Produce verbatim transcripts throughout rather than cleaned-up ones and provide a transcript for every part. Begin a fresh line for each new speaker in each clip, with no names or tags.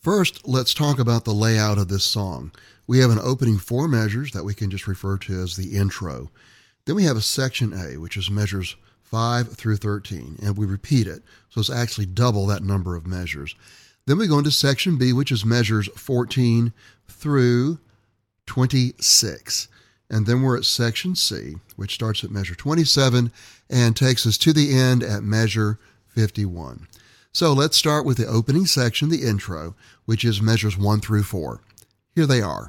First, let's talk about the layout of this song. We have an opening four measures that we can just refer to as the intro. Then we have a section A, which is measures five through thirteen, and we repeat it, so it's actually double that number of measures. Then we go into section B, which is measures fourteen through twenty-six. And then we're at section C, which starts at measure twenty-seven and takes us to the end at measure fifty-one. So let's start with the opening section, the intro, which is measures one through four. Here they are.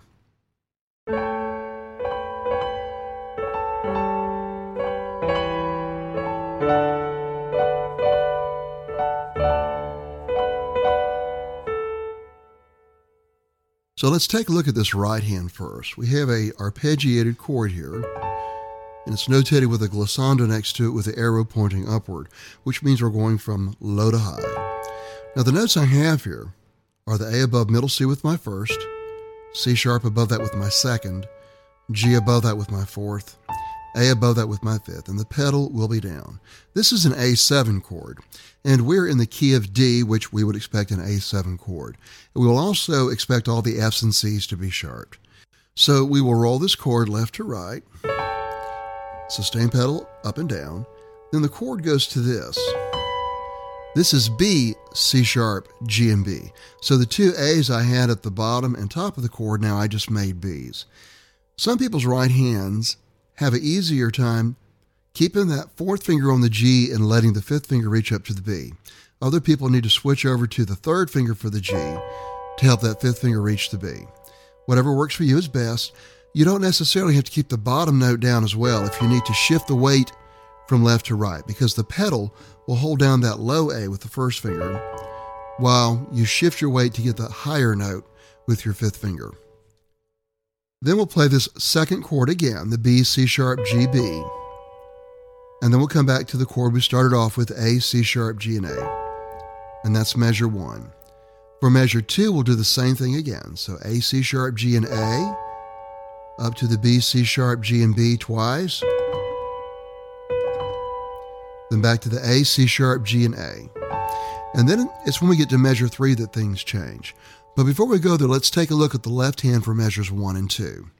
So let's take a look at this right hand first. We have a arpeggiated chord here, and it's notated with a glissando next to it with the arrow pointing upward, which means we're going from low to high. Now the notes I have here are the A above middle C with my first, C sharp above that with my second, G above that with my fourth, A above that with my fifth, and the pedal will be down. This is an A seven chord, and we're in the key of D, which we would expect an A seven chord. We will also expect all the F's and C's to be sharp. So we will roll this chord left to right, sustain pedal up and down, then the chord goes to this. This is B, C sharp, G, and B. So the two A's I had at the bottom and top of the chord, now I just made B's. Some people's right hands have an easier time keeping that fourth finger on the G and letting the fifth finger reach up to the B. Other people need to switch over to the third finger for the G to help that fifth finger reach the B. Whatever works for you is best. You don't necessarily have to keep the bottom note down as well if you need to shift the weight from left to right, because the pedal will hold down that low A with the first finger while you shift your weight to get that higher note with your fifth finger. Then we'll play this second chord again, the B, C sharp, G, B. And then we'll come back to the chord we started off with, A, C sharp, G, and A. And that's measure one. For measure two, we'll do the same thing again. So A, C sharp, G, and A, up to the B, C sharp, G, and B twice. Then back to the A, C sharp, G, and A. And then it's when we get to measure three that things change. But before we go there, let's take a look at the left hand for measures one and two.